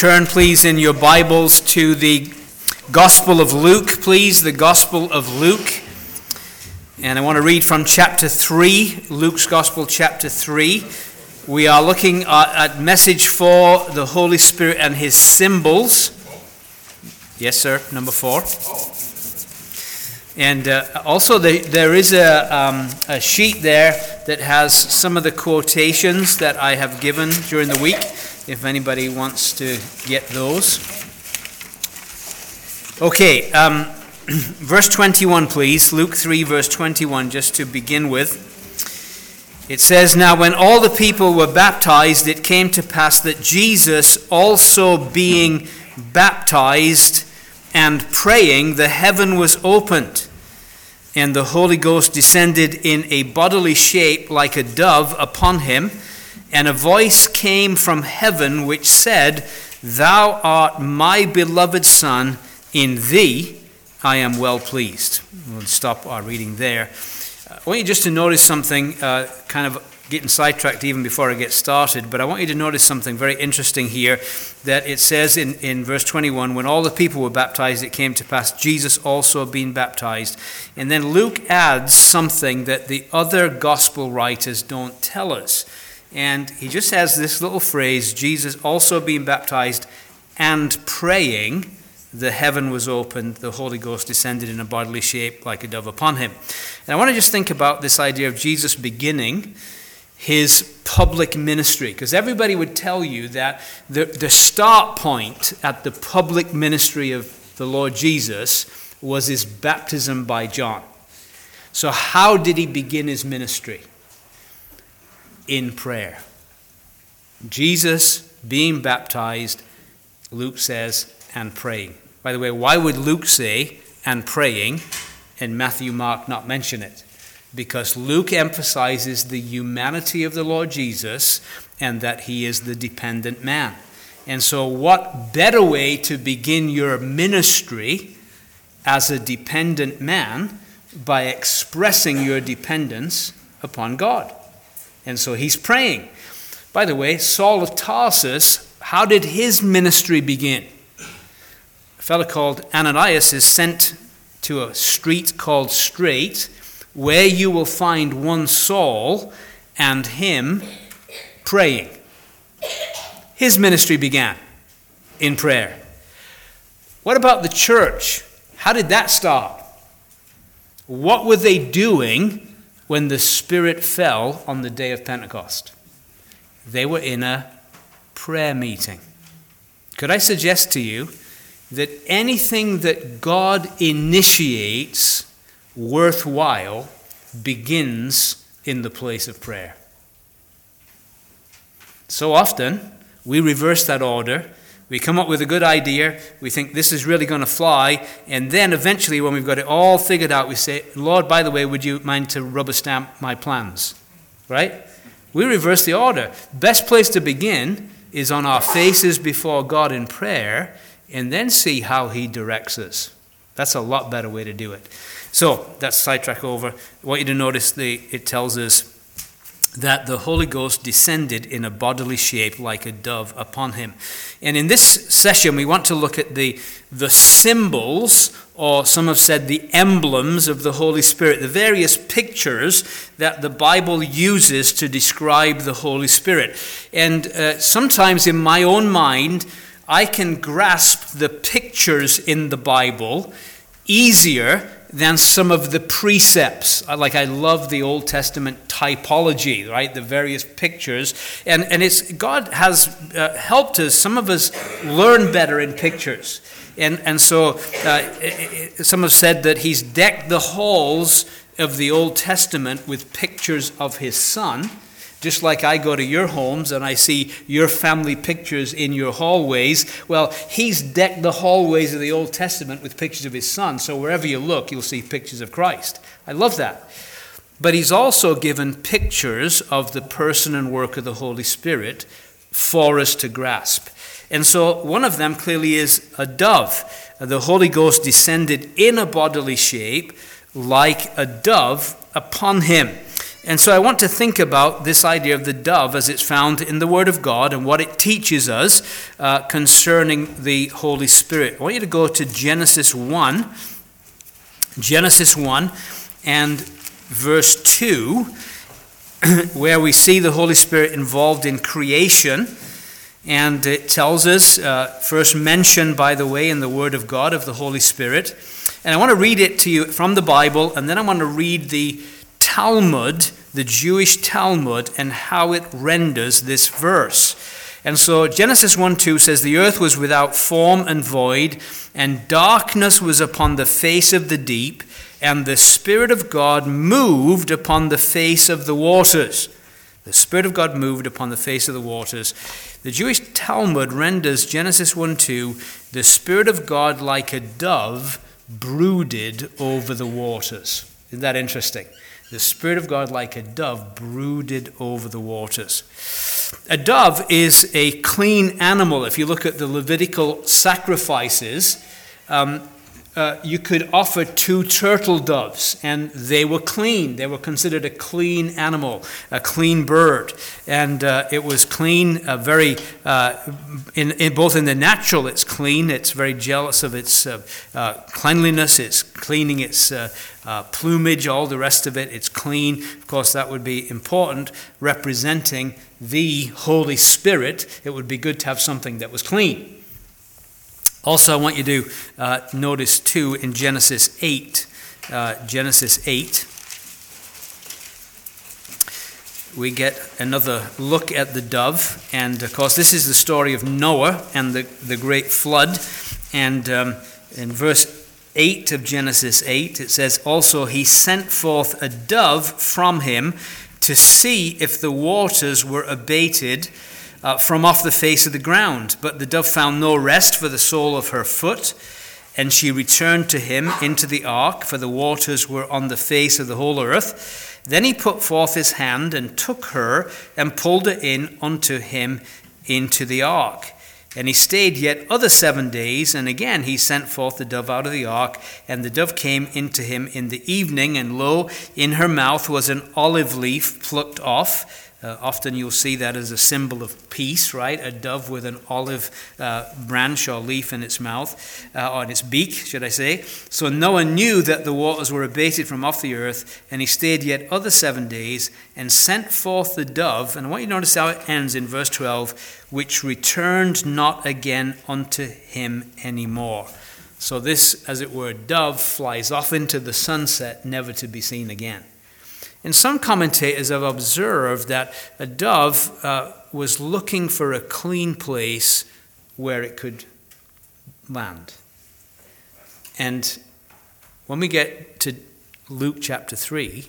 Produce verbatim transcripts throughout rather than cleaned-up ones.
turn, please, in your Bibles to the Gospel of Luke, please, the Gospel of Luke. And I want to read from chapter three, Luke's Gospel, chapter three. We are looking at, at message for the Holy Spirit and his symbols. Yes, sir, number four. And uh, also the, there is a, um, a sheet there that has some of the quotations that I have given during the week, if anybody wants to get those. Okay, um, verse twenty-one, please. Luke three, verse twenty-one, just to begin with. It says, "Now when all the people were baptized, it came to pass that Jesus, also being baptized and praying, the heaven was opened, and the Holy Ghost descended in a bodily shape like a dove upon him. And a voice came from heaven which said, 'Thou art my beloved Son, in thee I am well pleased.'" We'll stop our reading there. I want you just to notice something, uh, kind of getting sidetracked even before I get started, but I want you to notice something very interesting here, that it says in, in verse twenty-one, "When all the people were baptized, it came to pass, Jesus also being baptized." And then Luke adds something that the other gospel writers don't tell us. And he just has this little phrase, "Jesus also being baptized and praying, the heaven was opened, the Holy Ghost descended in a bodily shape like a dove upon him." And I want to just think about this idea of Jesus beginning his public ministry, because everybody would tell you that the, the start point at the public ministry of the Lord Jesus was his baptism by John. So how did he begin his ministry? In prayer. Jesus being baptized, Luke says, and praying. By the way, why would Luke say and praying and Matthew, Mark not mention it? Because Luke emphasizes the humanity of the Lord Jesus and that he is the dependent man. And so what better way to begin your ministry as a dependent man by expressing your dependence upon God? And so he's praying. By the way, Saul of Tarsus, how did his ministry begin? A fellow called Ananias is sent to a street called Straight, where you will find one Saul, and him praying. His ministry began in prayer. What about the church? How did that start? What were they doing when the Spirit fell on the day of Pentecost? They were in a prayer meeting. Could I suggest to you that anything that God initiates worthwhile begins in the place of prayer? So often, we reverse that order. We come up with a good idea, we think this is really going to fly, and then eventually when we've got it all figured out, we say, "Lord, by the way, would you mind to rubber stamp my plans?" Right? We reverse the order. Best place to begin is on our faces before God in prayer, and then see how he directs us. That's a lot better way to do it. So, that's sidetrack over. I want you to notice the, it tells us that the Holy Ghost descended in a bodily shape like a dove upon him. And in this session, we want to look at the, the symbols, or some have said the emblems of the Holy Spirit, the various pictures that the Bible uses to describe the Holy Spirit. And uh, sometimes in my own mind, I can grasp the pictures in the Bible easier than some of the precepts. Like, I love the Old Testament typology, right? The various pictures. And, and it's God has uh, helped us. Some of us learn better in pictures. And, and so uh, it, it, some have said that he's decked the halls of the Old Testament with pictures of his Son. Just like I go to your homes and I see your family pictures in your hallways, well, he's decked the hallways of the Old Testament with pictures of his Son. So wherever you look, you'll see pictures of Christ. I love that. But he's also given pictures of the person and work of the Holy Spirit for us to grasp. And so one of them clearly is a dove. The Holy Ghost descended in a bodily shape like a dove upon him. And so I want to think about this idea of the dove as it's found in the Word of God and what it teaches us uh, concerning the Holy Spirit. I want you to go to Genesis one, Genesis one and verse two, where we see the Holy Spirit involved in creation. And it tells us, uh, first mentioned, by the way, in the Word of God of the Holy Spirit. And I want to read it to you from the Bible, and then I want to read the Talmud, the Jewish Talmud, and how it renders this verse. And so Genesis one two says, "The earth was without form and void, and darkness was upon the face of the deep, and the Spirit of God moved upon the face of the waters." The Spirit of God moved upon the face of the waters. The Jewish Talmud renders Genesis one two, "The Spirit of God like a dove brooded over the waters." Isn't that interesting? The Spirit of God like a dove brooded over the waters. A dove is a clean animal. If you look at the Levitical sacrifices, um, Uh, you could offer two turtle doves, and they were clean. They were considered a clean animal, a clean bird, and uh, it was clean. Uh, very uh, in, in both in the natural, it's clean. It's very jealous of its uh, uh, cleanliness. It's cleaning its uh, uh, plumage, all the rest of it. It's clean. Of course, that would be important, representing the Holy Spirit. It would be good to have something that was clean. Also, I want you to uh, notice, too, in Genesis eight, uh, Genesis eight, we get another look at the dove. And, of course, this is the story of Noah and the, the great flood. And um, in verse eight of Genesis eight, it says, "Also he sent forth a dove from him to see if the waters were abated Uh, from off the face of the ground. But the dove found no rest for the sole of her foot, and she returned to him into the ark, for the waters were on the face of the whole earth. Then he put forth his hand and took her and pulled her in unto him into the ark. And he stayed yet other seven days, and again he sent forth the dove out of the ark, and the dove came into him in the evening, and lo, in her mouth was an olive leaf plucked off." Uh, often you'll see that as a symbol of peace, right? A dove with an olive uh, branch or leaf in its mouth, uh, or in its beak, should I say. "So Noah knew that the waters were abated from off the earth, and he stayed yet other seven days, and sent forth the dove." And I want you to notice how it ends in verse twelve, "which returned not again unto him anymore." So this, as it were, dove flies off into the sunset, never to be seen again. And some commentators have observed that a dove uh, was looking for a clean place where it could land. And when we get to Luke chapter three,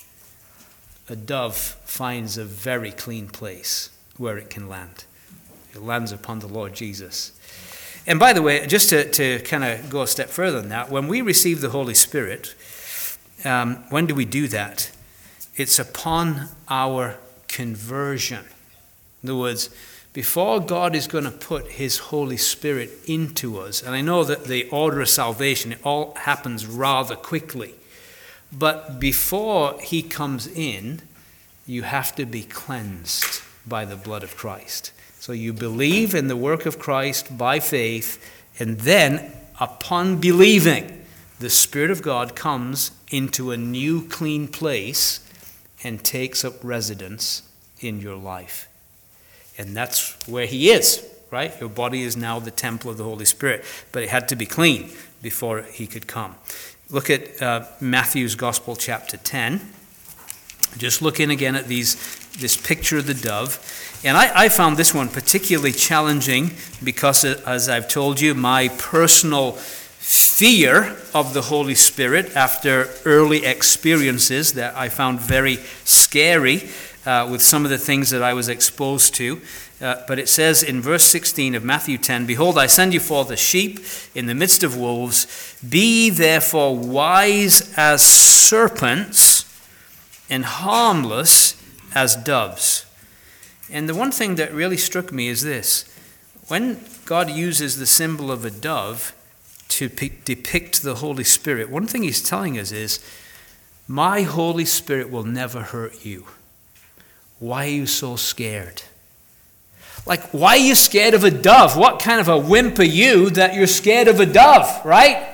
a dove finds a very clean place where it can land. It lands upon the Lord Jesus. And by the way, just to, to kind of go a step further than that, when we receive the Holy Spirit, um, when do we do that? It's upon our conversion. In other words, before God is going to put his Holy Spirit into us, and I know that the order of salvation, it all happens rather quickly, but before he comes in, you have to be cleansed by the blood of Christ. So you believe in the work of Christ by faith, and then upon believing, the Spirit of God comes into a new clean place and takes up residence in your life. And that's where he is, right? Your body is now the temple of the Holy Spirit, but it had to be clean before he could come. Look at uh, Matthew's Gospel, chapter ten. Just look in again at these this picture of the dove. And I, I found this one particularly challenging because, as I've told you, my personal fear of the Holy Spirit after early experiences that I found very scary uh, with some of the things that I was exposed to. Uh, but it says in verse sixteen of Matthew ten, "Behold, I send you forth as sheep in the midst of wolves. Be therefore wise as serpents and harmless as doves." And the one thing that really struck me is this. When God uses the symbol of a dove to pe- depict the Holy Spirit, one thing he's telling us is, my Holy Spirit will never hurt you. Why are you so scared? Like, why are you scared of a dove? What kind of a wimp are you that you're scared of a dove, right?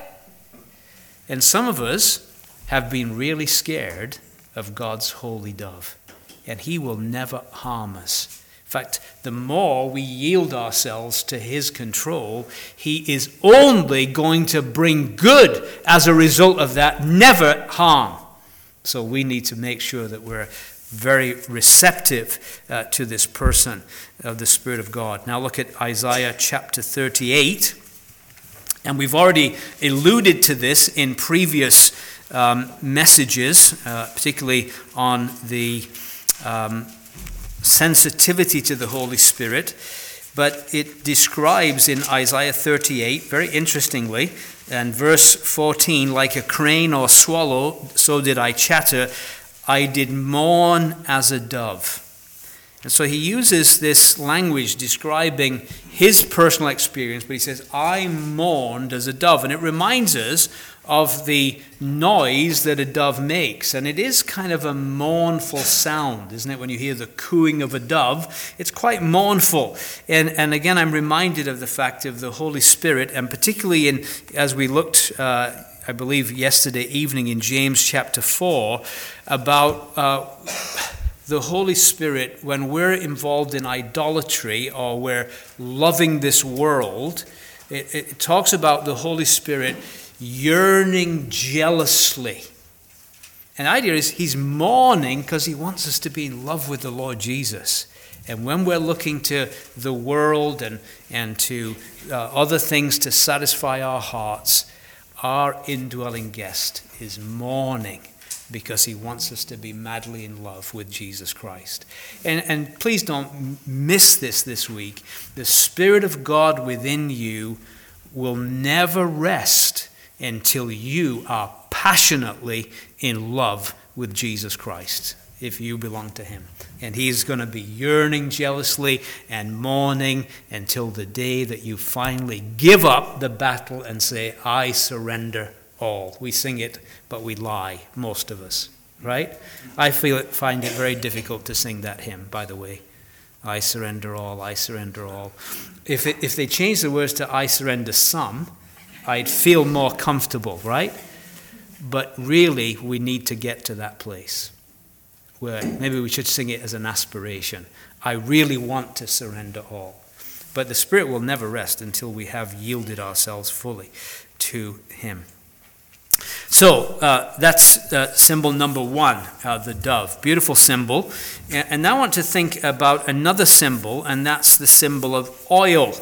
And some of us have been really scared of God's holy dove. And he will never harm us. In fact, the more we yield ourselves to his control, he is only going to bring good as a result of that, never harm. So we need to make sure that we're very receptive uh, to this person of the Spirit of God. Now look at Isaiah chapter thirty-eight. And we've already alluded to this in previous um, messages, uh, particularly on the um, sensitivity to the Holy Spirit. But it describes in Isaiah thirty-eight, very interestingly, and verse fourteen, like a crane or swallow, so did I chatter. I did mourn as a dove. And so he uses this language describing his personal experience, but he says, I mourned as a dove. And it reminds us of the noise that a dove makes. And it is kind of a mournful sound, isn't it? When you hear the cooing of a dove, it's quite mournful. And, and again, I'm reminded of the fact of the Holy Spirit, and particularly in as we looked uh, I believe yesterday evening in James chapter four, about uh, the Holy Spirit when we're involved in idolatry or we're loving this world. It, it talks about the Holy Spirit yearning jealously. And the idea is he's mourning because he wants us to be in love with the Lord Jesus. And when we're looking to the world and, and to uh, other things to satisfy our hearts, our indwelling guest is mourning because he wants us to be madly in love with Jesus Christ. And, and please don't miss this this week. The Spirit of God within you will never rest until you are passionately in love with Jesus Christ, if you belong to him. And he's going to be yearning jealously and mourning until the day that you finally give up the battle and say, I surrender all. We sing it, but we lie, most of us, right? I feel it, find it very difficult to sing that hymn, by the way. I surrender all, I surrender all. If it, if they change the words to I surrender some, I'd feel more comfortable, right? But really, we need to get to that place where maybe we should sing it as an aspiration. I really want to surrender all. But the Spirit will never rest until we have yielded ourselves fully to him. So uh, that's uh, symbol number one, uh, the dove. Beautiful symbol. And, and now I want to think about another symbol, and that's the symbol of oil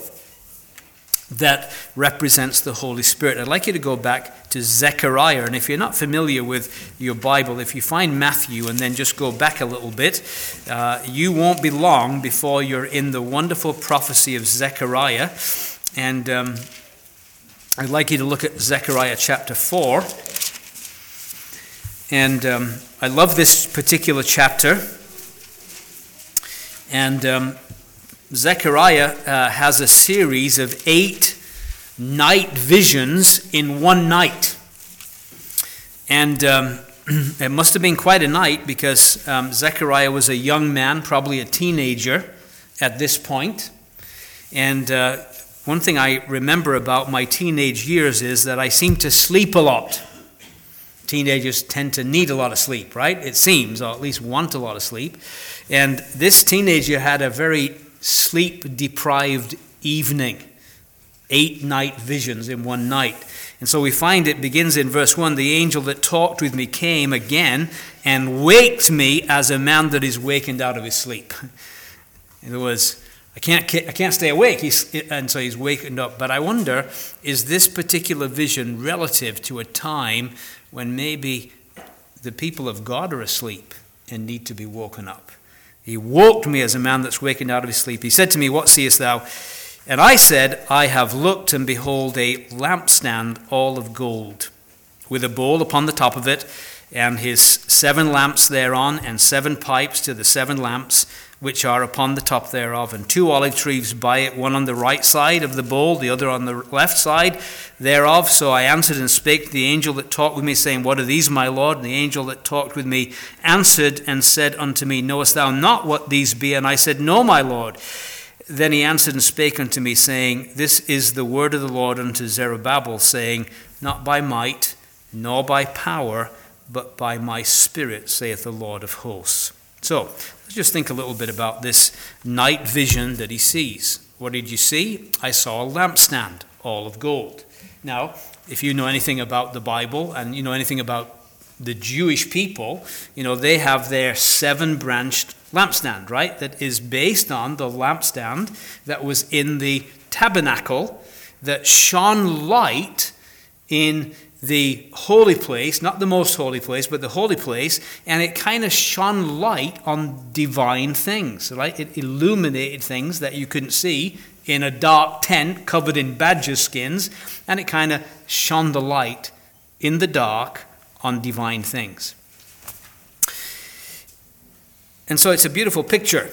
that represents the Holy Spirit. I'd like you to go back to Zechariah. And if you're not familiar with your Bible, if you find Matthew and then just go back a little bit, uh, you won't be long before you're in the wonderful prophecy of Zechariah. And um, I'd like you to look at Zechariah chapter four. And um, I love this particular chapter. And um, Zechariah uh, has a series of eight night visions in one night. And um, it must have been quite a night because um, Zechariah was a young man, probably a teenager at this point. And uh, one thing I remember about my teenage years is that I seem to sleep a lot. Teenagers tend to need a lot of sleep, right? It seems, or at least want a lot of sleep. And this teenager had a very sleep-deprived evening. Eight night visions in one night. And so we find it begins in verse one, the angel that talked with me came again and waked me as a man that is wakened out of his sleep. In other words, I can't, I can't stay awake, he's, and so he's wakened up. But I wonder, is this particular vision relative to a time when maybe the people of God are asleep and need to be woken up? He woke me as a man that's wakened out of his sleep. He said to me, what seest thou? And I said, I have looked, and behold, a lampstand all of gold, with a bowl upon the top of it, and his seven lamps thereon, and seven pipes to the seven lamps, which are upon the top thereof, and two olive trees by it, one on the right side of the bowl, the other on the left side thereof. So I answered and spake to the angel that talked with me, saying, What are these, my Lord? And the angel that talked with me answered and said unto me, Knowest thou not what these be? And I said, No, my Lord. Then he answered and spake unto me, saying, This is the word of the Lord unto Zerubbabel, saying, Not by might, nor by power, but by my Spirit, saith the Lord of hosts. So, let's just think a little bit about this night vision that he sees. What did you see? I saw a lampstand, all of gold. Now, if you know anything about the Bible and you know anything about the Jewish people, you know, they have their seven-branched lampstand, right? That is based on the lampstand that was in the tabernacle that shone light in the holy place, not the most holy place, but the holy place, and it kind of shone light on divine things, right? It illuminated things that you couldn't see in a dark tent covered in badger skins, and it kind of shone the light in the dark on divine things. And so it's a beautiful picture.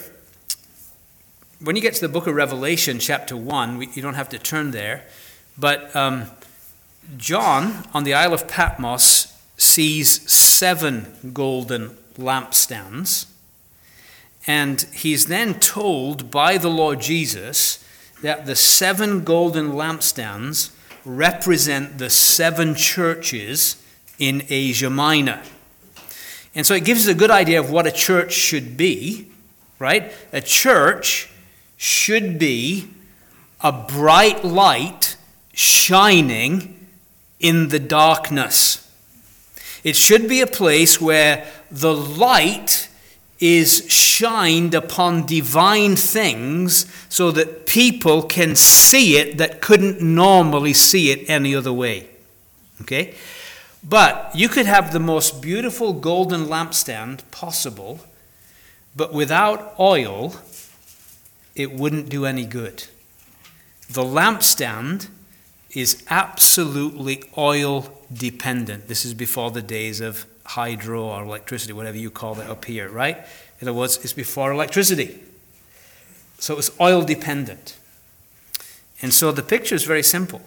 When you get to the book of Revelation, chapter one, we, you don't have to turn there, but um, John, on the Isle of Patmos, sees seven golden lampstands, and he's then told by the Lord Jesus that the seven golden lampstands represent the seven churches in Asia Minor. And so it gives us a good idea of what a church should be, right? A church should be a bright light shining in the darkness. It should be a place where the light is shined upon divine things so that people can see it that couldn't normally see it any other way. Okay? But you could have the most beautiful golden lampstand possible, but without oil, it wouldn't do any good. The lampstand is absolutely oil dependent. This is before the days of hydro or electricity, whatever you call it up here, right? In other words, it's before electricity. So it was oil dependent. And so the picture is very simple.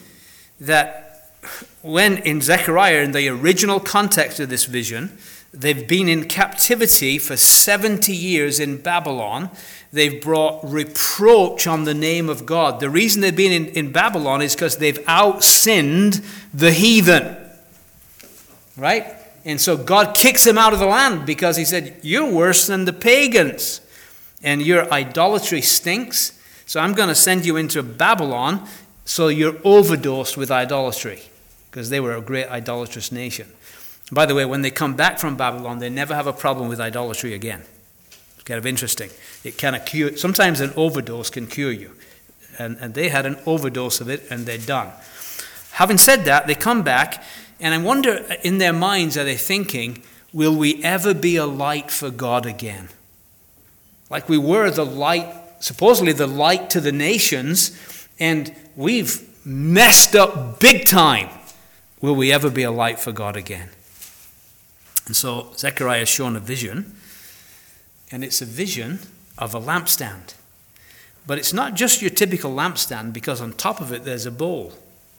That when in Zechariah, in the original context of this vision, they've been in captivity for seventy years in Babylon. They've brought reproach on the name of God. The reason they've been in, in Babylon is because they've out-sinned the heathen. Right? And so God kicks them out of the land because he said, you're worse than the pagans. And your idolatry stinks. So I'm going to send you into Babylon so you're overdosed with idolatry. Because they were a great idolatrous nation. By the way, when they come back from Babylon, they never have a problem with idolatry again. It's kind of interesting. It kind of cure. Sometimes an overdose can cure you. And, and they had an overdose of it, and they're done. Having said that, they come back, and I wonder, in their minds, are they thinking, will we ever be a light for God again? Like we were the light, supposedly the light to the nations, and we've messed up big time. Will we ever be a light for God again? And so Zechariah is shown a vision, and it's a vision of a lampstand. But it's not just your typical lampstand, because on top of it there's a bowl.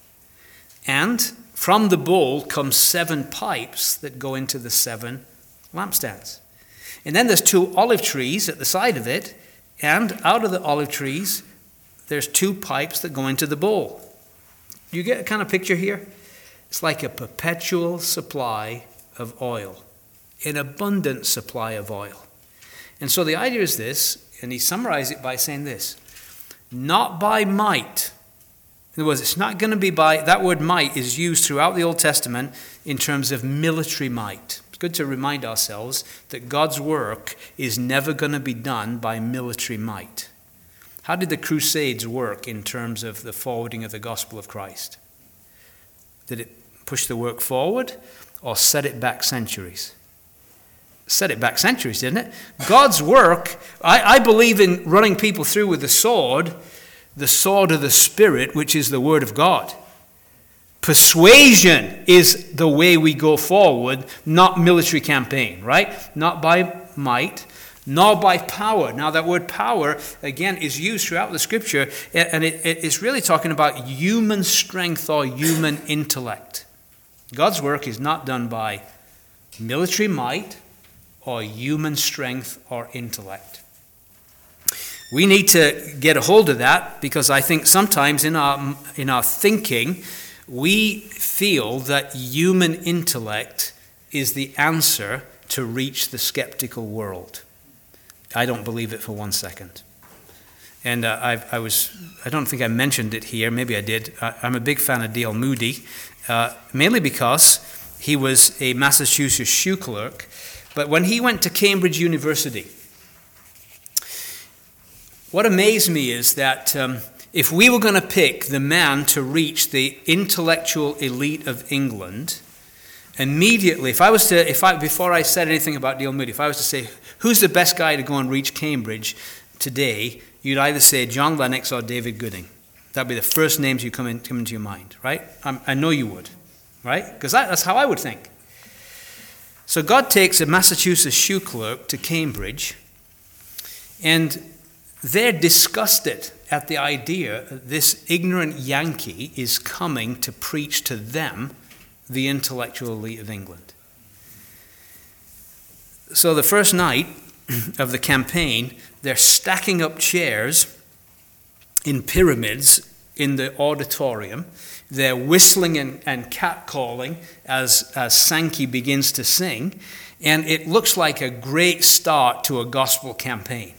And from the bowl come seven pipes that go into the seven lampstands. And then there's two olive trees at the side of it, and out of the olive trees there's two pipes that go into the bowl. You get a kind of picture here? It's like a perpetual supply of oil, an abundant supply of oil. And so the idea is this, and he summarized it by saying this: not by might. In other words, it's not going to be by, that word might is used throughout the Old Testament in terms of military might. It's good to remind ourselves that God's work is never going to be done by military might. How did the Crusades work in terms of the forwarding of the gospel of Christ? Did it push the work forward or set it back centuries? Set it back centuries, didn't it? God's work, I, I believe in running people through with the sword, the sword of the Spirit, which is the Word of God. Persuasion is the way we go forward, not military campaign, right? Not by might, nor by power. Now that word power, again, is used throughout the scripture, and it, it's really talking about human strength or human intellect. God's work is not done by military might or human strength or intellect. We need to get a hold of that, because I think sometimes in our in our thinking, we feel that human intellect is the answer to reach the skeptical world. I don't believe it for one second. And uh, I, I was, I don't think I mentioned it here, maybe I did. I, I'm a big fan of D L Moody, uh, mainly because he was a Massachusetts shoe clerk. But when he went to Cambridge University, what amazed me is that um, if we were going to pick the man to reach the intellectual elite of England, immediately, if I was to, if I before I said anything about D L Moody, if I was to say, who's the best guy to go and reach Cambridge today, you'd either say John Lennox or David Gooding. That'd be the first names you come, in, come into your mind, right? I'm, I know you would, right? Because that, that's how I would think. So God takes a Massachusetts shoe clerk to Cambridge, and they're disgusted at the idea that this ignorant Yankee is coming to preach to them, the intellectual elite of England. So the first night of the campaign, they're stacking up chairs in pyramids in the auditorium. They're whistling and, and catcalling as, as Sankey begins to sing, and it looks like a great start to a gospel campaign.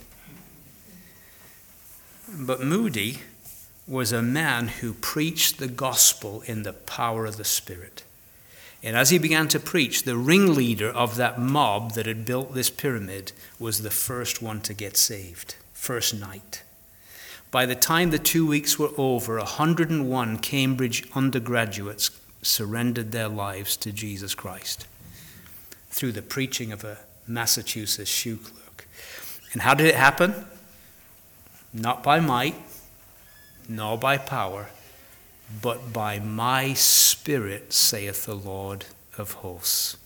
But Moody was a man who preached the gospel in the power of the Spirit. And as he began to preach, the ringleader of that mob that had built this pyramid was the first one to get saved, first night. By the time the two weeks were over, one hundred one Cambridge undergraduates surrendered their lives to Jesus Christ through the preaching of a Massachusetts shoe clerk. And how did it happen? Not by might, nor by power, but by my Spirit, saith the Lord of hosts.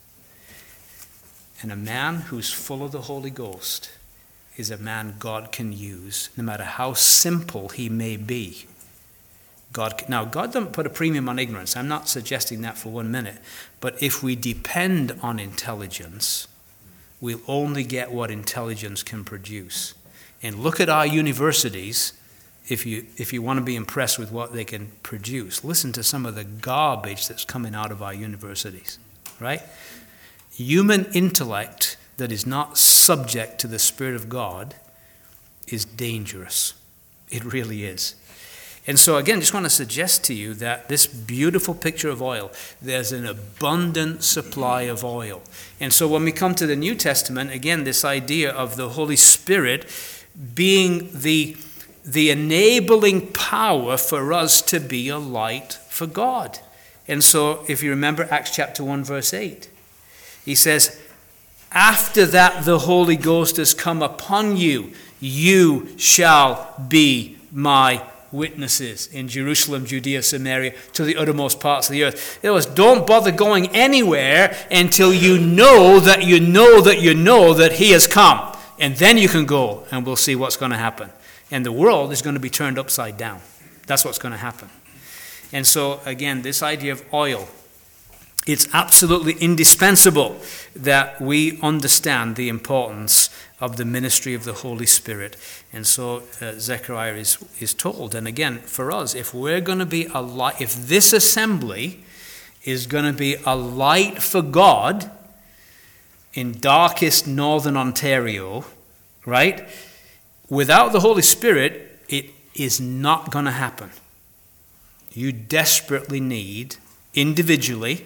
And a man who's full of the Holy Ghost is a man God can use, no matter how simple he may be. God can, now, God doesn't put a premium on ignorance. I'm not suggesting that for one minute. But if we depend on intelligence, we'll only get what intelligence can produce. And look at our universities, if you if you want to be impressed with what they can produce. Listen to some of the garbage that's coming out of our universities, right? Human intellect that is not subject to the Spirit of God is dangerous. It really is. And so again, just want to suggest to you that this beautiful picture of oil, there's an abundant supply of oil. And so when we come to the New Testament, again, this idea of the Holy Spirit being the, the enabling power for us to be a light for God. And so if you remember Acts chapter one, verse eight, he says, after that the Holy Ghost has come upon you, you shall be my witnesses in Jerusalem, Judea, Samaria, to the uttermost parts of the earth. In other words, don't bother going anywhere until you know that you know that you know that he has come. And then you can go, and we'll see what's going to happen. And the world is going to be turned upside down. That's what's going to happen. And so, again, this idea of oil, it's absolutely indispensable that we understand the importance of the ministry of the Holy Spirit. And so uh, Zechariah is, is told. And again, for us, if we're going to be a light, if this assembly is going to be a light for God in darkest northern Ontario, right? Without the Holy Spirit, it is not going to happen. You desperately need, individually,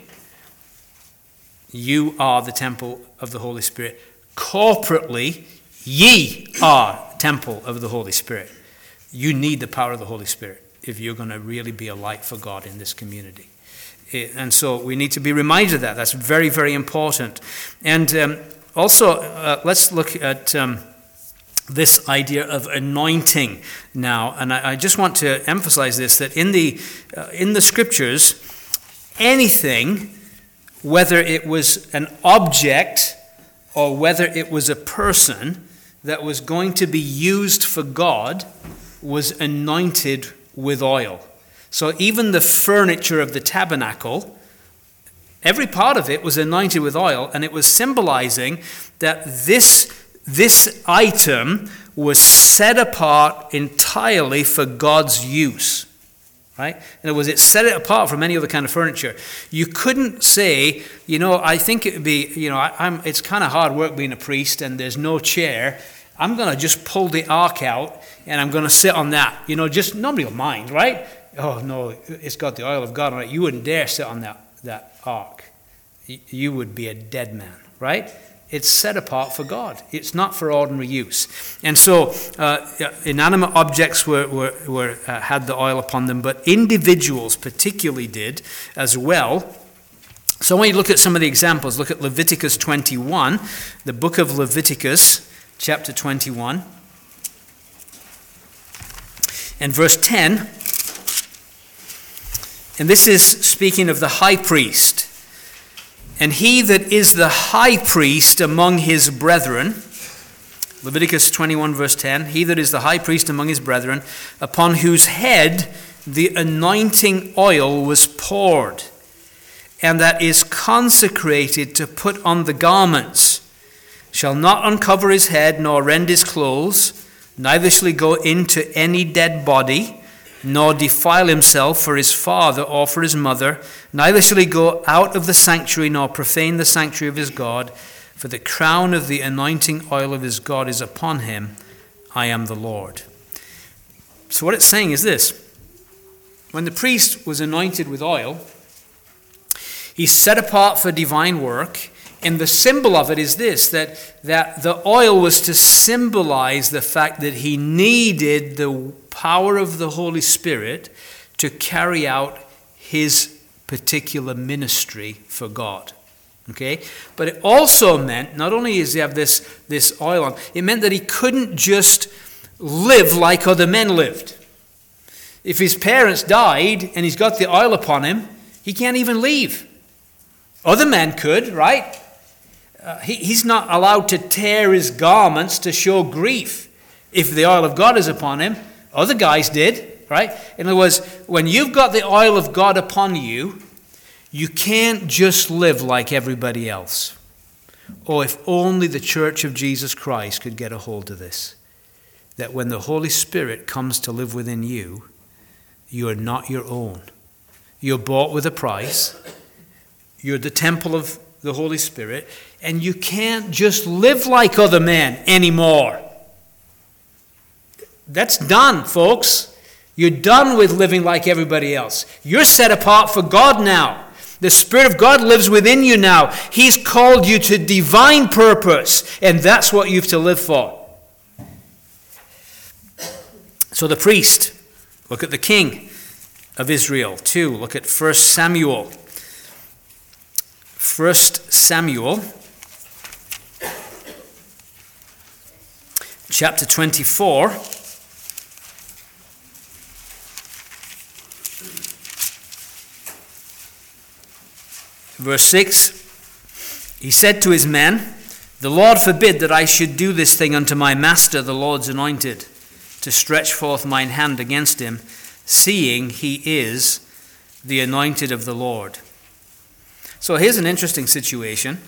you are the temple of the Holy Spirit. Corporately, ye are temple of the Holy Spirit. You need the power of the Holy Spirit if you're going to really be a light for God in this community. And so we need to be reminded of that. That's very, very important. And um, also, uh, let's look at um, this idea of anointing now. And I, I just want to emphasize this, that in the uh, in the Scriptures, anything, whether it was an object or whether it was a person, that was going to be used for God was anointed with oil. So even the furniture of the tabernacle, every part of it was anointed with oil, and it was symbolizing that this, this item was set apart entirely for God's use. Right? In other words, it set it apart from any other kind of furniture. You couldn't say, you know, I think it would be, you know, I, I'm, it's kind of hard work being a priest and there's no chair. I'm going to just pull the ark out and I'm going to sit on that. You know, just nobody will mind, right? Oh, no, it's got the oil of God on it. You wouldn't dare sit on that, that ark. You would be a dead man, right? It's set apart for God. It's not for ordinary use. And so uh, inanimate objects were, were, were uh, had the oil upon them, but individuals particularly did as well. So when you look at some of the examples, look at Leviticus twenty-one, the book of Leviticus, chapter twenty-one, and verse ten. And this is speaking of the high priest. And he that is the high priest among his brethren, Leviticus twenty-one verse ten, he that is the high priest among his brethren, upon whose head the anointing oil was poured, and that is consecrated to put on the garments, shall not uncover his head, nor rend his clothes, neither shall he go into any dead body, nor defile himself for his father or for his mother, neither shall he go out of the sanctuary, nor profane the sanctuary of his God, for the crown of the anointing oil of his God is upon him. I am the Lord. So what it's saying is this: when the priest was anointed with oil, he's set apart for divine work, and the symbol of it is this, that, that the oil was to symbolize the fact that he needed the power of the Holy Spirit to carry out his particular ministry for God. Okay? But it also meant, not only does he have this, this oil on, it meant that he couldn't just live like other men lived. If his parents died and he's got the oil upon him, he can't even leave. Other men could, right? Uh, he, he's not allowed to tear his garments to show grief if the oil of God is upon him. Other guys did, right? In other words, when you've got the oil of God upon you, you can't just live like everybody else. Oh, if only the Church of Jesus Christ could get a hold of this. That when the Holy Spirit comes to live within you, you are not your own. You're bought with a price. You're the temple of the Holy Spirit. And you can't just live like other men anymore. That's done, folks. You're done with living like everybody else. You're set apart for God now. The Spirit of God lives within you now. He's called you to divine purpose, and that's what you've to live for. So the priest, look at the king of Israel. Two, look at First Samuel. First Samuel, chapter twenty-four. Verse six, he said to his men, the Lord forbid that I should do this thing unto my master, the Lord's anointed, to stretch forth mine hand against him, seeing he is the anointed of the Lord. So here's an interesting situation.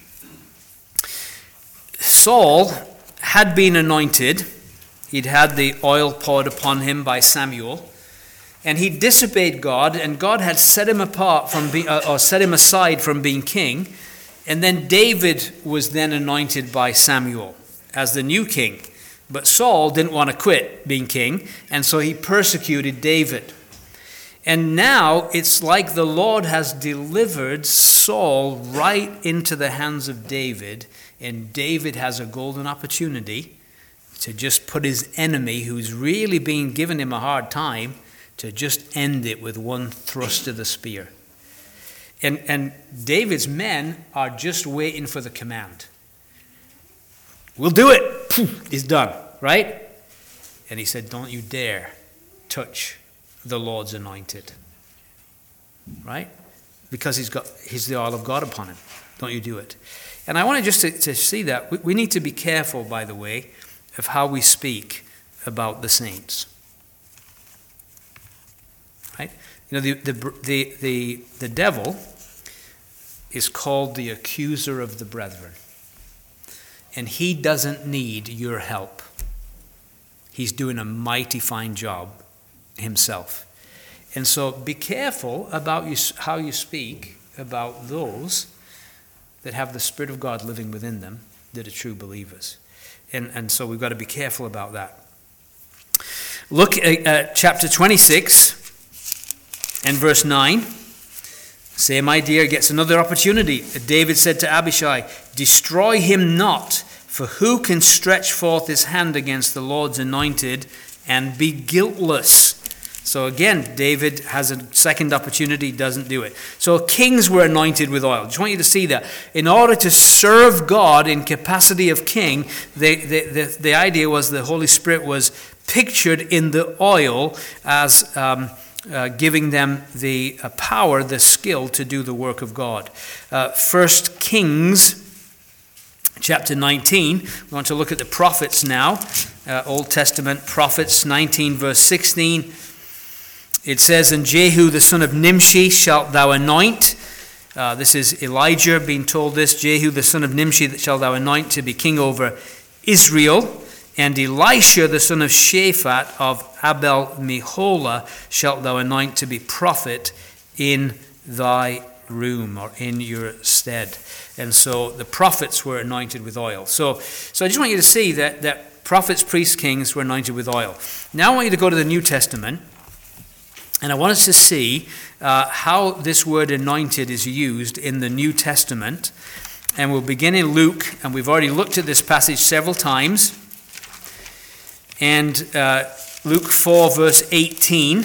Saul had been anointed. He'd had the oil poured upon him by Samuel. And he disobeyed God, and God had set him apart from being, uh, or set him aside from being king. And then David was then anointed by Samuel as the new king. But Saul didn't want to quit being king, and so he persecuted David. And now it's like the Lord has delivered Saul right into the hands of David, and David has a golden opportunity to just put his enemy, who's really been giving him a hard time, to just end it with one thrust of the spear. And, and David's men are just waiting for the command. We'll do it. He's done, right? And he said, don't you dare touch the Lord's anointed. Right? Because he's got he's the oil of God upon him. Don't you do it. And I want to just to, to see that. We, we need to be careful, by the way, of how we speak about the saints. Right? You know, the the the the, the devil is called the accuser of the brethren. And he doesn't need your help. He's doing a mighty fine job himself. And so be careful about you, how you speak about those that have the Spirit of God living within them, that are true believers. And, and so we've got to be careful about that. Look at uh, chapter twenty-six and verse nine. Same idea gets another opportunity. David said to Abishai, "Destroy him not, for who can stretch forth his hand against the Lord's anointed and be guiltless?" So again, David has a second opportunity, doesn't do it. So kings were anointed with oil. I just want you to see that. In order to serve God in capacity of king, they, the, the, the idea was the Holy Spirit was pictured in the oil as um, uh, giving them the uh, power, the skill to do the work of God. Uh, First Kings chapter nineteen, we want to look at the prophets now. Uh, Old Testament prophets, nineteen verse sixteen. It says, "And Jehu the son of Nimshi shalt thou anoint." Uh, this is Elijah being told this. "Jehu the son of Nimshi that shalt thou anoint to be king over Israel. And Elisha the son of Shaphat of Abel-Meholah shalt thou anoint to be prophet in thy room," or in your stead. And so the prophets were anointed with oil. So, so I just want you to see that, that prophets, priests, kings were anointed with oil. Now I want you to go to the New Testament. And I want us to see uh, how this word anointed is used in the New Testament. And we'll begin in Luke, and we've already looked at this passage several times. And uh, Luke four, verse eighteen.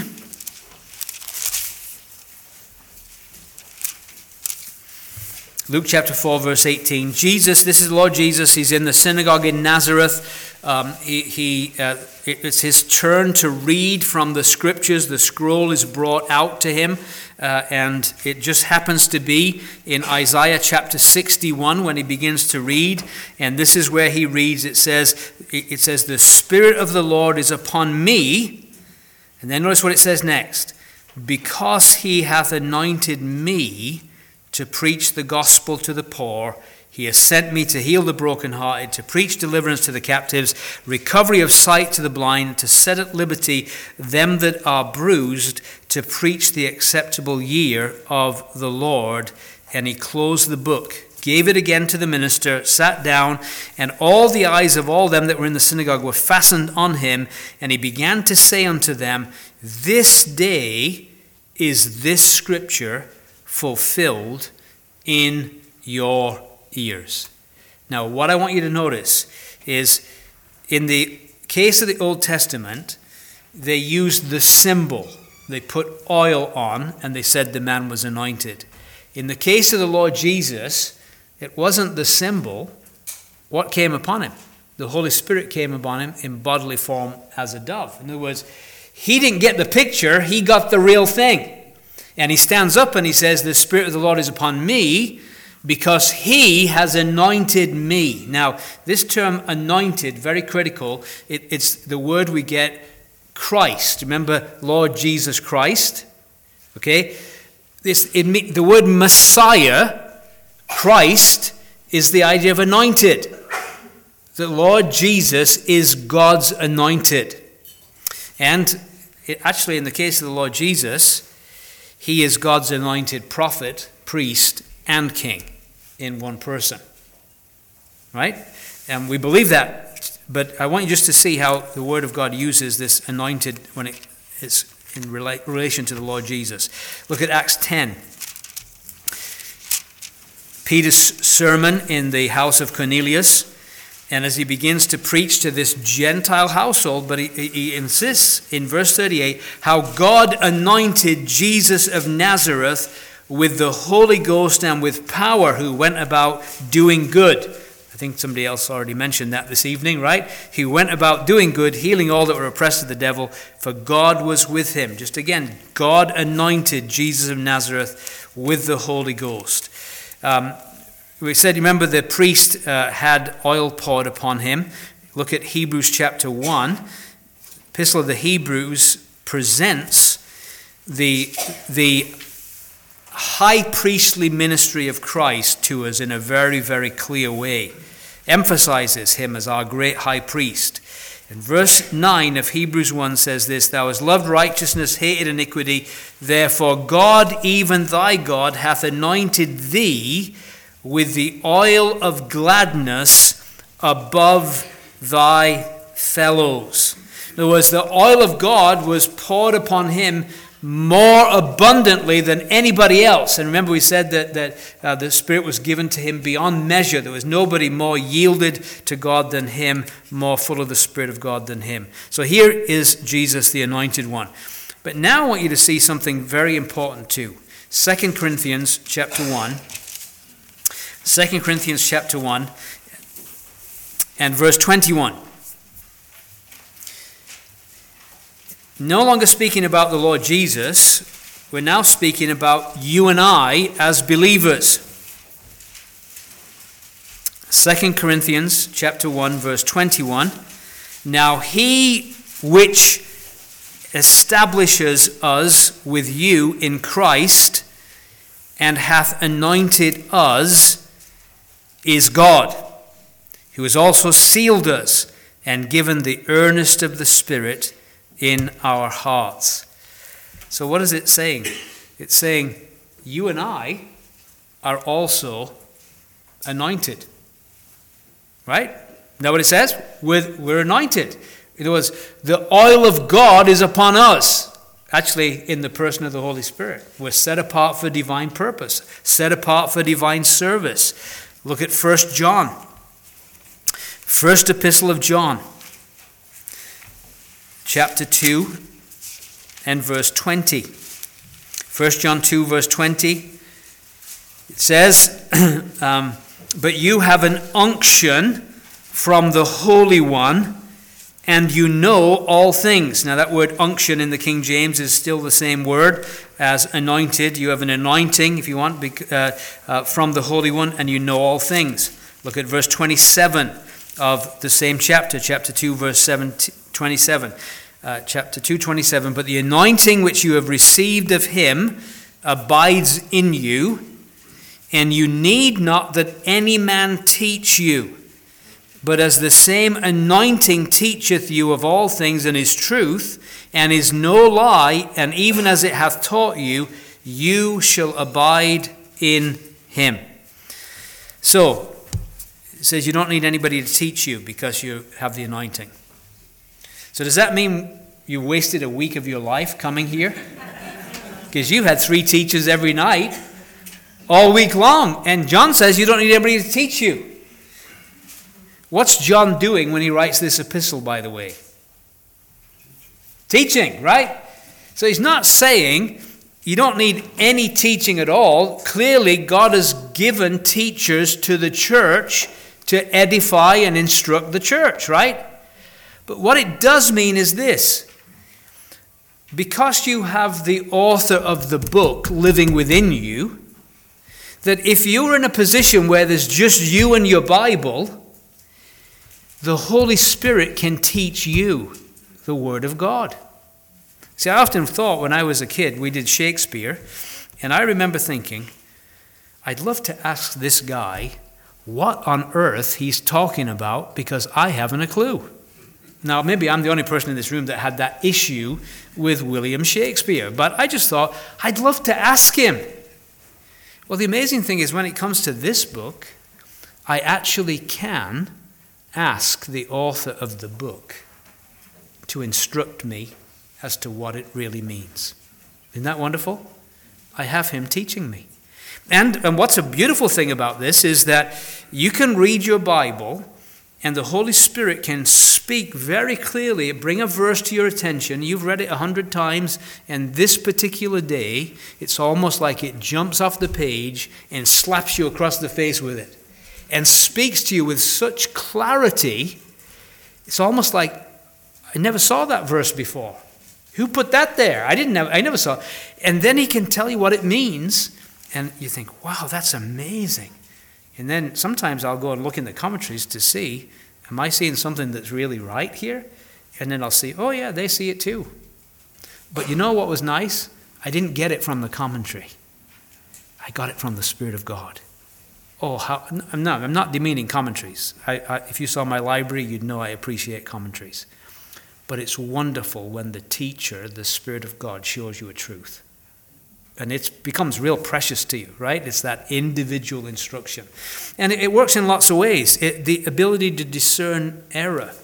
Luke chapter four, verse eighteen. Jesus, this is Lord Jesus, he's in the synagogue in Nazareth. Um, he, he uh, it's his turn to read from the scriptures. The scroll is brought out to him, uh, and it just happens to be in Isaiah chapter sixty-one when he begins to read. And this is where he reads. It says, it says, "The Spirit of the Lord is upon me." And then notice what it says next. "Because he hath anointed me to preach the gospel to the poor. He has sent me to heal the brokenhearted, to preach deliverance to the captives, recovery of sight to the blind, to set at liberty them that are bruised, to preach the acceptable year of the Lord." And he closed the book, gave it again to the minister, sat down, and all the eyes of all them that were in the synagogue were fastened on him. And he began to say unto them, "This day is this scripture fulfilled in your ears." Now, what I want you to notice is in the case of the Old Testament, they used the symbol. They put oil on, and they said the man was anointed. In the case of the Lord Jesus, it wasn't the symbol. What came upon him? The Holy Spirit came upon him in bodily form as a dove. In other words, he didn't get the picture, he got the real thing. And he stands up and he says, "The Spirit of the Lord is upon me, because he has anointed me." Now, this term anointed, very critical. It, it's the word we get, Christ. Remember, Lord Jesus Christ? Okay? This, it, the word Messiah, Christ, is the idea of anointed. The Lord Jesus is God's anointed. And it, actually, in the case of the Lord Jesus, he is God's anointed prophet, priest, and king in one person. Right? And we believe that. But I want you just to see how the Word of God uses this anointed when it is in rela- relation to the Lord Jesus. Look at Acts ten. Peter's sermon in the house of Cornelius. And as he begins to preach to this Gentile household, but he, he insists in verse thirty-eight, how God anointed Jesus of Nazareth with the Holy Ghost and with power, who went about doing good. I think somebody else already mentioned that this evening, right? He went about doing good, healing all that were oppressed of the devil, for God was with him. Just again, God anointed Jesus of Nazareth with the Holy Ghost. Um, We said, remember, the priest uh, had oil poured upon him. look at Hebrews chapter one. Epistle of the Hebrews presents the, the high priestly ministry of Christ to us in a very, very clear way. Emphasizes him as our great high priest. And verse nine of Hebrews one says this, Thou hast loved righteousness, hated iniquity, therefore God, even thy God, hath anointed thee with the oil of gladness above thy fellows. In other words, the oil of God was poured upon him more abundantly than anybody else. And remember we said that, that uh, the Spirit was given to him beyond measure. There was nobody more yielded to God than him, more full of the Spirit of God than him. So here is Jesus, the Anointed One. But now I want you to see something very important too. Second Corinthians chapter one. Second Corinthians chapter one and verse twenty-one. No longer speaking about the Lord Jesus, we're now speaking about you and I as believers. Second Corinthians chapter one, verse twenty-one. Now he which establishes us with you in Christ and hath anointed us is God, who has also sealed us and given the earnest of the Spirit in our hearts. So what is it saying? It's saying you and I are also anointed. Right? Isn't that what it says? We're, we're anointed. In other words, the oil of God is upon us. Actually, in the person of the Holy Spirit. We're set apart for divine purpose. Set apart for divine service. Look at First John. First Epistle of John. Chapter two and verse twenty. First John two, verse twenty. It says, um, But you have an unction from the Holy One, and you know all things. Now that word unction in the King James is still the same word as anointed. You have an anointing, if you want, uh, uh, from the Holy One, and you know all things. Look at verse twenty-seven of the same chapter, chapter two, verse twenty-seven. Uh, chapter two, twenty-seven. But the anointing which you have received of him abides in you, and you need not that any man teach you. But as the same anointing teacheth you of all things and is truth, and is no lie, and even as it hath taught you, you shall abide in him. So, it says you don't need anybody to teach you because you have the anointing. So does that mean you wasted a week of your life coming here? Because you had three teachers every night, all week long. And John says you don't need anybody to teach you. What's John doing when he writes this epistle, by the way? Teaching, right? So he's not saying you don't need any teaching at all. Clearly, God has given teachers to the church to edify and instruct the church, right? But what it does mean is this. Because you have the author of the book living within you, that if you're in a position where there's just you and your Bible, the Holy Spirit can teach you the Word of God. See, I often thought when I was a kid, we did Shakespeare, and I remember thinking, I'd love to ask this guy what on earth he's talking about because I haven't a clue. Now, maybe I'm the only person in this room that had that issue with William Shakespeare, but I just thought, I'd love to ask him. Well, the amazing thing is when it comes to this book, I actually can ask the author of the book to instruct me as to what it really means. Isn't that wonderful? I have him teaching me. And, and what's a beautiful thing about this is that you can read your Bible and the Holy Spirit can speak very clearly, bring a verse to your attention. You've read it a hundred times, and this particular day, it's almost like it jumps off the page and slaps you across the face with it and speaks to you with such clarity. It's almost like, I never saw that verse before. Who put that there? I didn't. Have, I never saw it. And then he can tell you what it means, and you think, wow, that's amazing. And then sometimes I'll go and look in the commentaries to see Am I seeing something that's really right here? And then I'll see, oh yeah, they see it too. But you know what was nice? I didn't get it from the commentary. I got it from the Spirit of God. Oh, how, I'm not, I'm not demeaning commentaries. I, I, if you saw my library, you'd know I appreciate commentaries. But it's wonderful when the teacher, the Spirit of God, shows you a truth. And it becomes real precious to you, right? It's that individual instruction. And it, it works in lots of ways. It, the ability to discern error.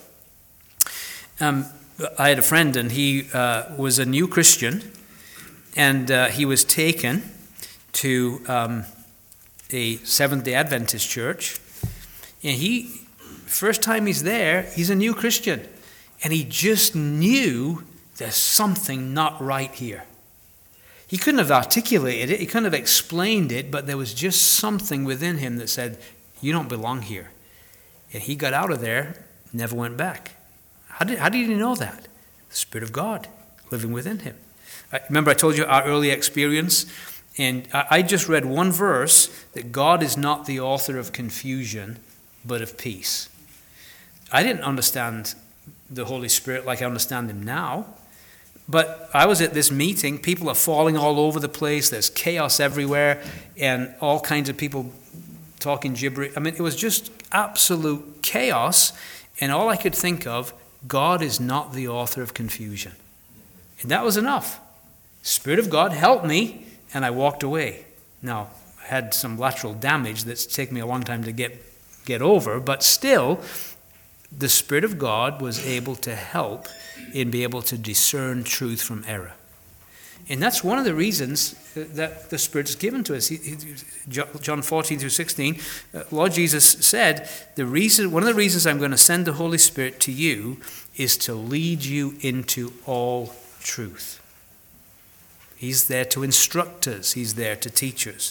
Um, I had a friend, and he uh, was a new Christian, and uh, he was taken to um, a Seventh-day Adventist church. And he, first time he's there, he's a new Christian. And he just knew there's something not right here. He couldn't have articulated it, he couldn't have explained it, but there was just something within him that said, you don't belong here. And he got out of there, never went back. How did, how did he know that? The Spirit of God living within him. I, remember I told you our early experience, and I, I just read one verse, that God is not the author of confusion, but of peace. I didn't understand the Holy Spirit like I understand him now. But I was at this meeting, people are falling all over the place, there's chaos everywhere, and all kinds of people talking gibberish. I mean, it was just absolute chaos, and all I could think of, God is not the author of confusion. And that was enough. Spirit of God helped me, and I walked away. Now, I had some lateral damage that's taken me a long time to get, get over, but still, the Spirit of God was able to help in being able to discern truth from error. And that's one of the reasons that the Spirit is given to us. He, he, John fourteen through sixteen, uh, Lord Jesus said, the reason, one of the reasons I'm going to send the Holy Spirit to you is to lead you into all truth. He's there to instruct us. He's there to teach us.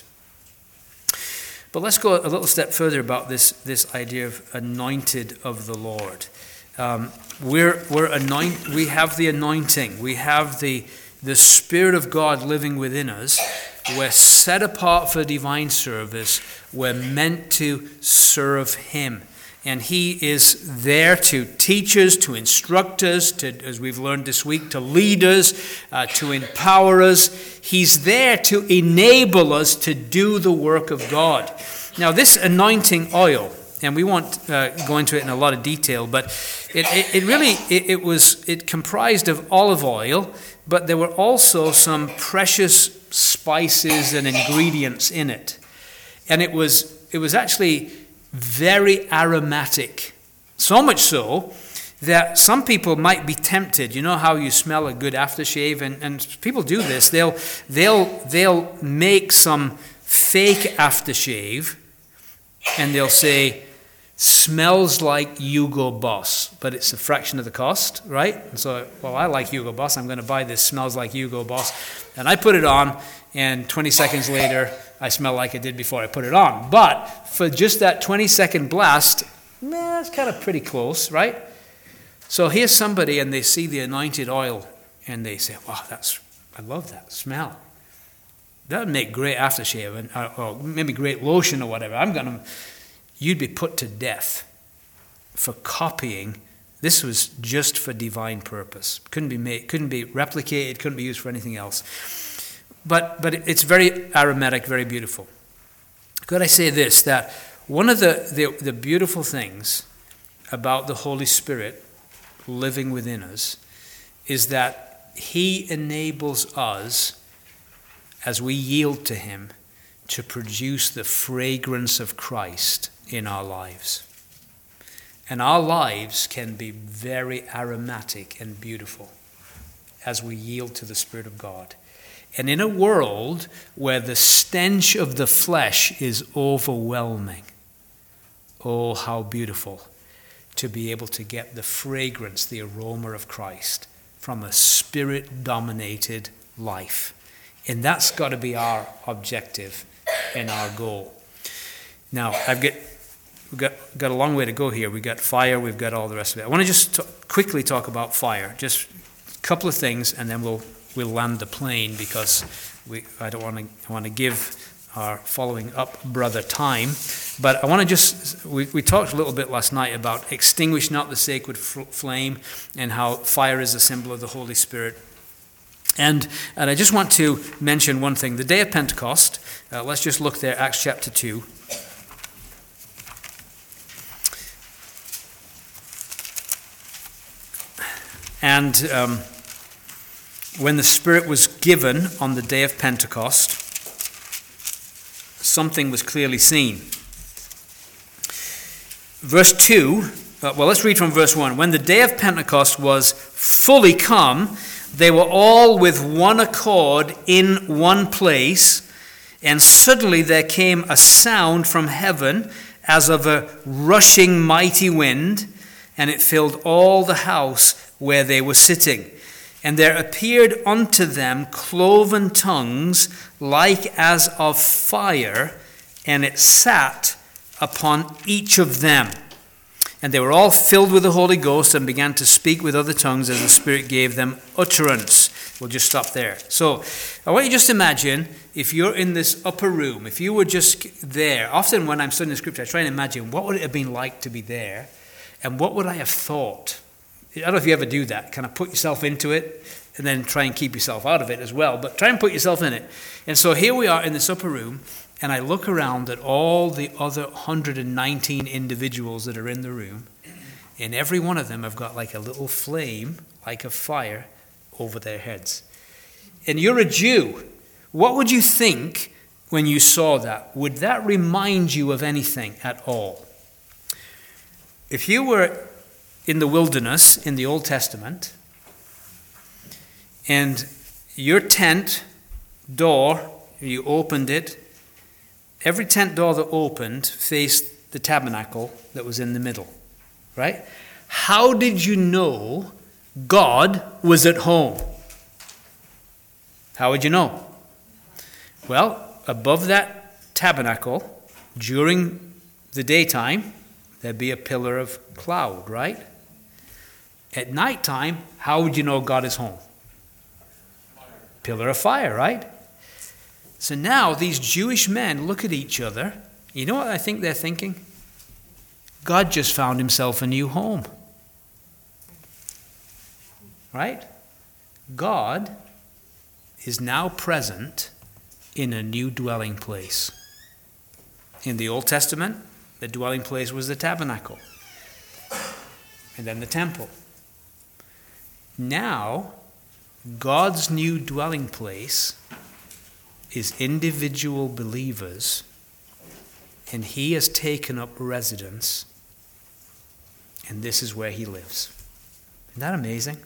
But let's go a little step further about this, this idea of anointed of the Lord. Um, we're, we're anoint, we have the anointing. We have the, the Spirit of God living within us. We're set apart for divine service. We're meant to serve Him. And He is there to teach us, to instruct us, to, as we've learned this week, to lead us, uh, to empower us. He's there to enable us to do the work of God. Now, this anointing oil, and we won't uh, go into it in a lot of detail, but it, it, it really, it, it was, it comprised of olive oil, but there were also some precious spices and ingredients in it. And it was, it was actually very aromatic. So much so that some people might be tempted. You know how you smell a good aftershave, and, and people do this. They'll they'll they'll make some fake aftershave, and they'll say, smells like Hugo Boss, but it's a fraction of the cost, right? And so, well, I like Hugo Boss. I'm going to buy this smells like Hugo Boss. And I put it on, and twenty seconds later, I smell like I did before I put it on. But for just that twenty second blast, man, that's kind of pretty close, right? So here's somebody, and they see the anointed oil, and they say, wow, that's, I love that smell. That would make great aftershave, and, or, or maybe great lotion or whatever. I'm going to, you'd be put to death for copying. This was just for divine purpose. Couldn't be made, couldn't be replicated, couldn't be used for anything else. But but it's very aromatic, very beautiful. Could I say this, that one of the, the, the beautiful things about the Holy Spirit living within us is that He enables us, as we yield to Him, to produce the fragrance of Christ in our lives. And our lives can be very aromatic and beautiful as we yield to the Spirit of God. And in a world where the stench of the flesh is overwhelming, oh, how beautiful to be able to get the fragrance, the aroma of Christ from a Spirit-dominated life. And that's got to be our objective and our goal. Now, I've got, we've got, got a long way to go here. We've got fire, we've got all the rest of it. I want to just t- quickly talk about fire. Just a couple of things, and then we'll we'll land the plane, because we I don't want to I want to give our following up brother time. But I want to just, we, we talked a little bit last night about extinguish not the sacred flame and how fire is a symbol of the Holy Spirit. And, and I just want to mention one thing. The day of Pentecost, uh, let's just look there, Acts chapter two. And um, when the Spirit was given on the day of Pentecost, something was clearly seen. Verse two, uh, well, let's read from verse one. When the day of Pentecost was fully come, they were all with one accord in one place, and suddenly there came a sound from heaven as of a rushing mighty wind, and it filled all the house where they were sitting. And there appeared unto them cloven tongues like as of fire, and it sat upon each of them. And they were all filled with the Holy Ghost and began to speak with other tongues as the Spirit gave them utterance. We'll just stop there. So I want you just imagine if you're in this upper room, if you were just there. Often when I'm studying the Scripture, I try and imagine what would it have been like to be there, and what would I have thought? I don't know if you ever do that, kind of put yourself into it and then try and keep yourself out of it as well, but try and put yourself in it. And so here we are in this upper room, and I look around at all the other one hundred nineteen individuals that are in the room, and every one of them have got like a little flame, like a fire, over their heads. And you're a Jew. What would you think when you saw that? Would that remind you of anything at all? If you were in the wilderness in the Old Testament, and your tent door, you opened it, every tent door that opened faced the tabernacle that was in the middle, right? How did you know God was at home? How would you know? Well, above that tabernacle, during the daytime, there'd be a pillar of cloud, right? At nighttime, how would you know God is home? Pillar of fire, right? So now these Jewish men look at each other. You know what I think they're thinking? God just found himself a new home. Right? God is now present in a new dwelling place. In the Old Testament, the dwelling place was the tabernacle, and then the temple. Now, God's new dwelling place is individual believers, and he has taken up residence, and this is where he lives. Isn't that amazing?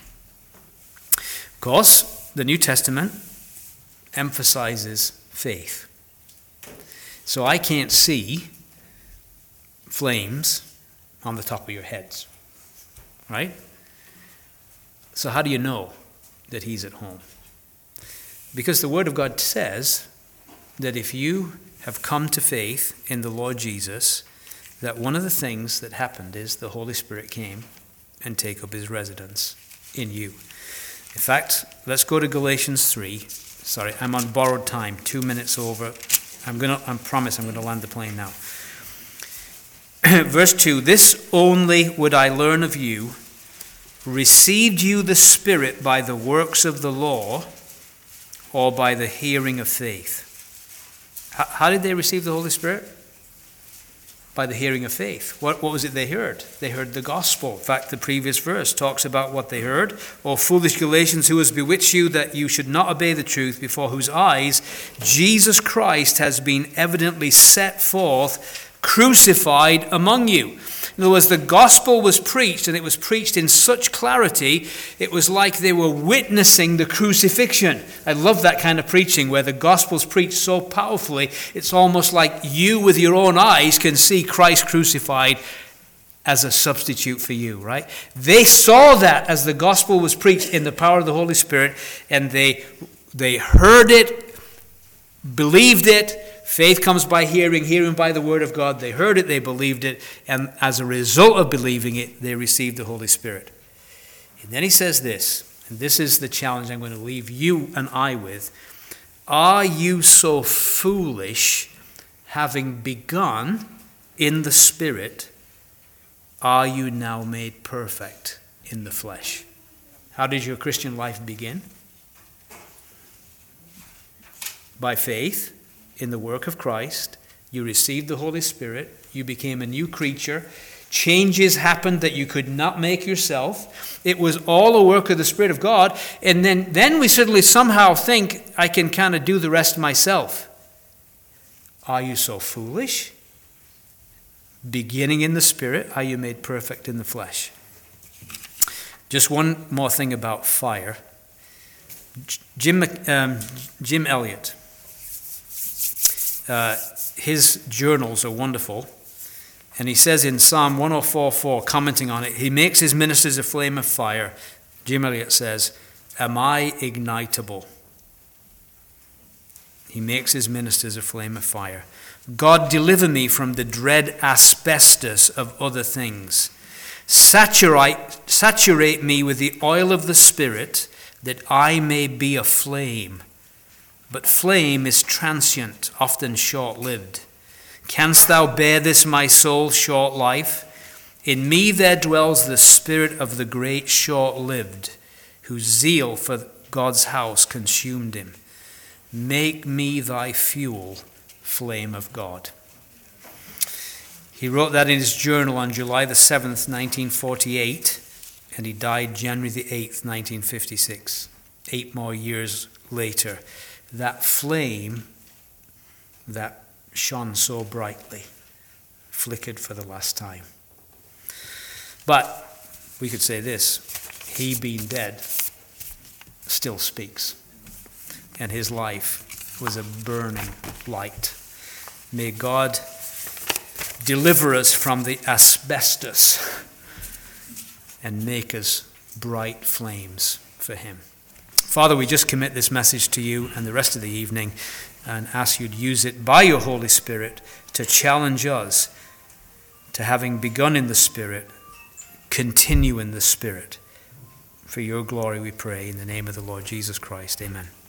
Of course, the New Testament emphasizes faith. So I can't see flames on the top of your heads, right? So how do you know that he's at home? Because the Word of God says that if you have come to faith in the Lord Jesus, that one of the things that happened is the Holy Spirit came and take up his residence in you. In fact, let's go to Galatians three. Sorry, I'm on borrowed time, two minutes over. I'm gonna, I promise I'm going to land the plane now. Verse two, this only would I learn of you, received you the Spirit by the works of the law or by the hearing of faith? How, how did they receive the Holy Spirit? By the hearing of faith. What, what was it they heard? They heard the gospel. In fact, the previous verse talks about what they heard. O foolish Galatians, who has bewitched you that you should not obey the truth, before whose eyes Jesus Christ has been evidently set forth, crucified among you. In other words, the gospel was preached, and it was preached in such clarity, it was like they were witnessing the crucifixion. I love that kind of preaching, where the gospel's preached so powerfully, it's almost like you with your own eyes can see Christ crucified as a substitute for you, right? They saw that as the gospel was preached in the power of the Holy Spirit, and they, they heard it, believed it. Faith comes by hearing, hearing by the word of God. They heard it, they believed it, and as a result of believing it, they received the Holy Spirit. And then he says this, and this is the challenge I'm going to leave you and I with. Are you so foolish, having begun in the Spirit, are you now made perfect in the flesh? How did your Christian life begin? By faith in the work of Christ. You received the Holy Spirit. You became a new creature. Changes happened that you could not make yourself. It was all a work of the Spirit of God. And then, then we suddenly somehow think, I can kind of do the rest myself. Are you so foolish? Beginning in the Spirit, are you made perfect in the flesh? Just one more thing about fire. Jim, um, Jim Elliot, uh, his journals are wonderful. And he says in Psalm one oh four four, commenting on it, he makes his ministers a flame of fire. Jim Elliot says, am I ignitable? He makes his ministers a flame of fire. God, deliver me from the dread asbestos of other things. Saturate, saturate me with the oil of the Spirit, that I may be a flame. But flame is transient, often short-lived. Canst thou bear this, my soul, short life? In me there dwells the spirit of the great short-lived, whose zeal for God's house consumed him. Make me thy fuel, flame of God. He wrote that in his journal on July the seventh, nineteen forty-eight, and he died January the eighth, nineteen fifty-six. Eight more years later, that flame that shone so brightly flickered for the last time. But we could say this, he being dead still speaks, and his life was a burning light. May God deliver us from the asbestos and make us bright flames for him. Father, we just commit this message to you and the rest of the evening and ask you to use it by your Holy Spirit to challenge us to, having begun in the Spirit, continue in the Spirit. For your glory we pray in the name of the Lord Jesus Christ. Amen.